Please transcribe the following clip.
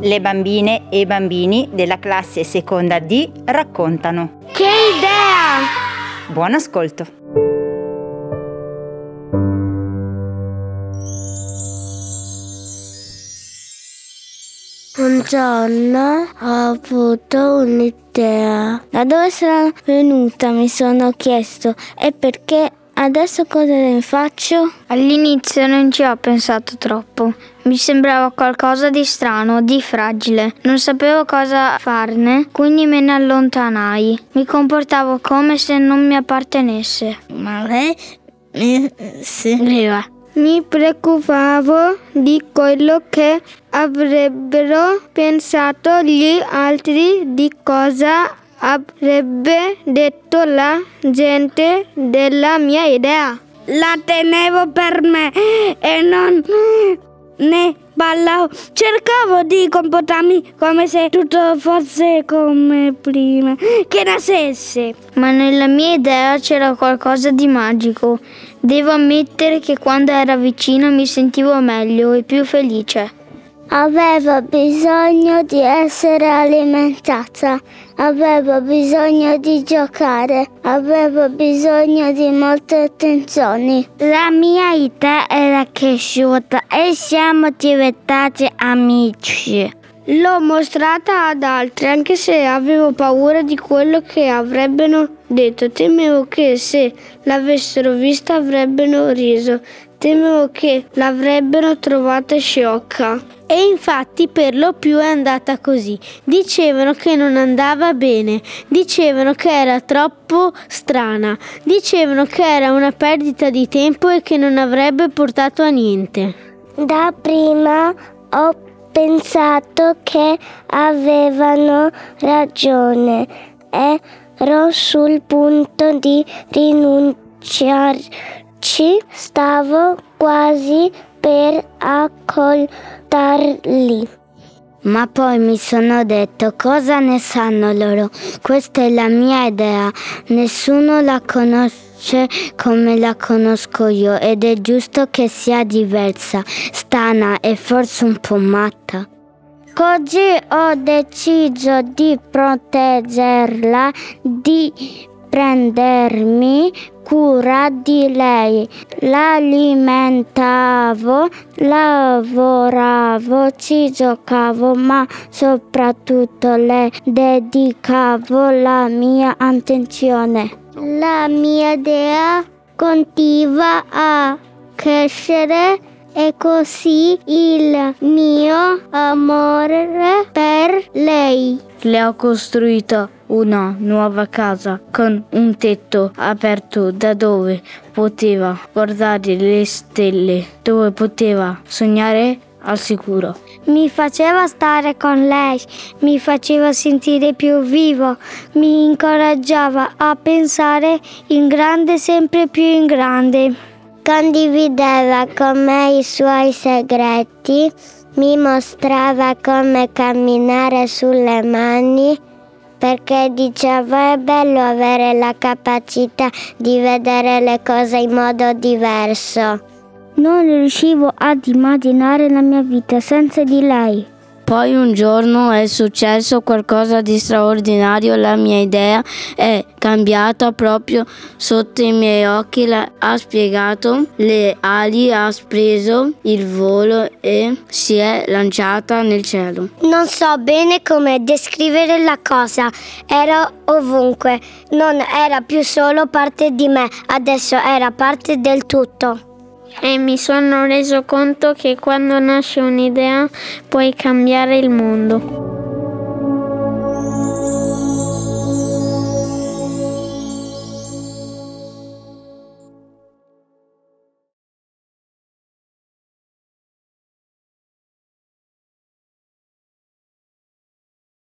Le bambine e i bambini della classe seconda D raccontano. Che idea! Buon ascolto! Un giorno ho avuto un'idea. Da dove sarà venuta, mi sono chiesto. E perché? Adesso cosa ne faccio? All'inizio non ci ho pensato troppo. Mi sembrava qualcosa di strano, di fragile. Non sapevo cosa farne, quindi me ne allontanai. Mi comportavo come se non mi appartenesse. Ma lei mi seguiva. Mi preoccupavo di quello che avrebbero pensato gli altri, di cosa avrebbe detto la gente della mia idea. La tenevo per me e non ne parlavo. Cercavo di comportarmi come se tutto fosse come prima che nascesse. Ma nella mia idea c'era qualcosa di magico. Devo ammettere che quando era vicino mi sentivo meglio e più felice. Avevo bisogno di essere alimentata, avevo bisogno di giocare, avevo bisogno di molte attenzioni. La mia idea era cresciuta e siamo diventati amici. L'ho mostrata ad altri, anche se avevo paura di quello che avrebbero detto. Temevo che se l'avessero vista avrebbero riso. Temevo che l'avrebbero trovata sciocca. E infatti per lo più è andata così. Dicevano che non andava bene, dicevano che era troppo strana, dicevano che era una perdita di tempo e che non avrebbe portato a niente. Da prima ho pensato che avevano ragione. Ero sul punto di rinunciarci. Stavo quasi per accoltarli. Ma poi mi sono detto, cosa ne sanno loro? Questa è la mia idea. Nessuno la conosce come la conosco io ed è giusto che sia diversa, strana e forse un po' matta. Così ho deciso di proteggerla, di prendermi cura di lei. L'alimentavo, lavoravo, ci giocavo, ma soprattutto le dedicavo la mia attenzione. La mia idea continua a crescere e così il mio amore per lei. Le ho costruito una nuova casa con un tetto aperto da dove poteva guardare le stelle, dove poteva sognare al sicuro. Mi faceva stare con lei, mi faceva sentire più vivo, mi incoraggiava a pensare in grande, sempre più in grande. Condivideva con me i suoi segreti, mi mostrava come camminare sulle mani, perché diceva è bello avere la capacità di vedere le cose in modo diverso. Non riuscivo ad immaginare la mia vita senza di lei. Poi un giorno è successo qualcosa di straordinario, la mia idea è cambiata proprio sotto i miei occhi, ha spiegato le ali, ha preso il volo e si è lanciata nel cielo. Non so bene come descrivere la cosa, era ovunque, non era più solo parte di me, adesso era parte del tutto. E mi sono reso conto che quando nasce un'idea puoi cambiare il mondo.